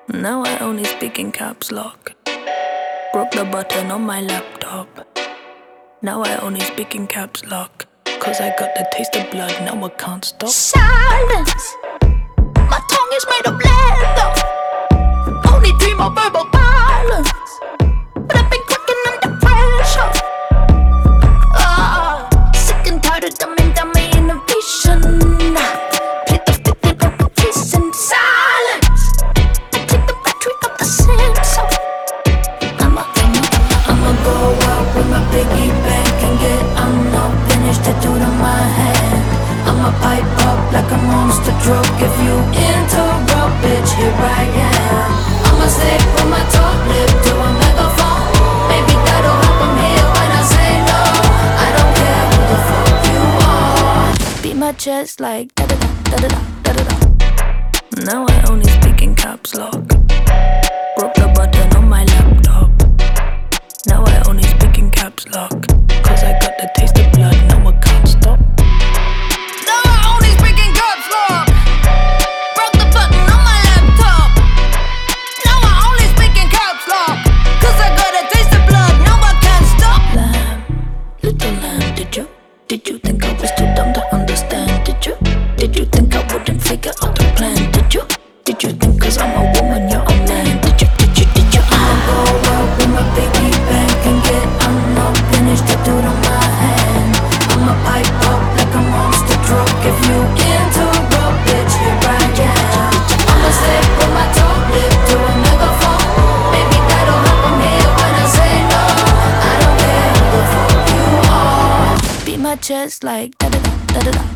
Now I only speak in caps lock. Broke the button on my laptop. Now I only speak in caps lock. Cause I got the taste of blood, now I can't stop. Silence. My tongue is made of leather. Only dream of verbal violence. But I've been cracking under pressure. Sick and tired of dummy innovation. Play the fifth in repetition. Silence. I take the battery of the sensor. I'ma go out with my piggy bank and get unfinished tattooed on my hand. I'ma pipe up like a monster truck. If you interrupt, bitch, here I am. I'ma stick with my top lip to a megaphone. Maybe that'll help them hear when I say no. I don't care who the fuck you are. Beat my chest like da-da-da, da-da-da, da-da-da. Now I only speak in caps lock. Broke the button on my laptop. Now I only speak in caps lock. Cause I got the taste of blood, now I can't stop. Now I only speak in caps lock. Broke the button on my laptop. Now I only speak in caps lock. Cause I got a taste of blood, now I can't stop. Lamb, little lamb, did you think I was too dumb to understand? Did you think I wouldn't figure out the plan? Did you think cause I'm a woman you're a man? Did you? I'ma go out with my piggy bank and get unfinished tattooed on my hand. I'ma pipe up like a monster truck. If you interrupt, bitch, here I am. I'ma stick with my top lip to a megaphone. Maybe that'll help them hear when I say no. I don't care who the fuck you are. Beat my chest like da-da-da, da-da-da.